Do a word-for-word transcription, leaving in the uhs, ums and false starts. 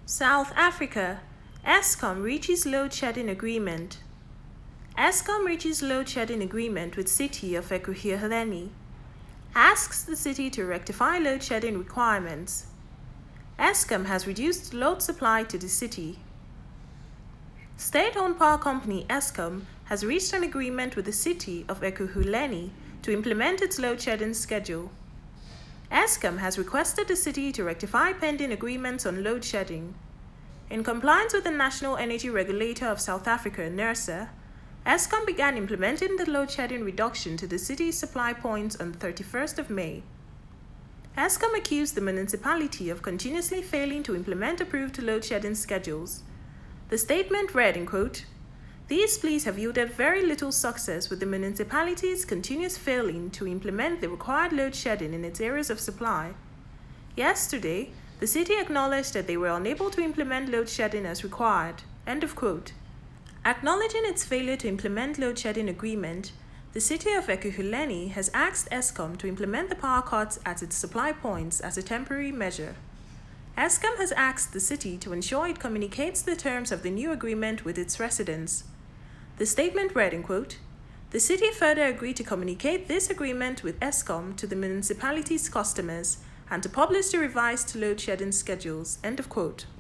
South Africa, Eskom reaches load shedding agreement. Eskom reaches load shedding agreement with City of Ekurhuleni. Asks the city to rectify load shedding requirements. Eskom has reduced load supply to the city. State-owned power company Eskom has reached an agreement with the City of Ekurhuleni to implement its load shedding schedule. Eskom has requested the city to rectify pending agreements on load shedding. In compliance with the National Energy Regulator of South Africa, NERSA, Eskom began implementing the load shedding reduction to the city's supply points on the thirty-first of May. Eskom accused the municipality of continuously failing to implement approved load shedding schedules. The statement read, in quote, "These pleas have yielded very little success with the municipality's continuous failing to implement the required load shedding in its areas of supply. Yesterday, the city acknowledged that they were unable to implement load shedding as required." End of quote. Acknowledging its failure to implement load shedding agreement, the City of Ekurhuleni has asked Eskom to implement the power cuts at its supply points as a temporary measure. Eskom has asked the city to ensure it communicates the terms of the new agreement with its residents. The statement read, in quote, "The city further agreed to communicate this agreement with Eskom to the municipality's customers and to publish the revised load shedding schedules." End of quote.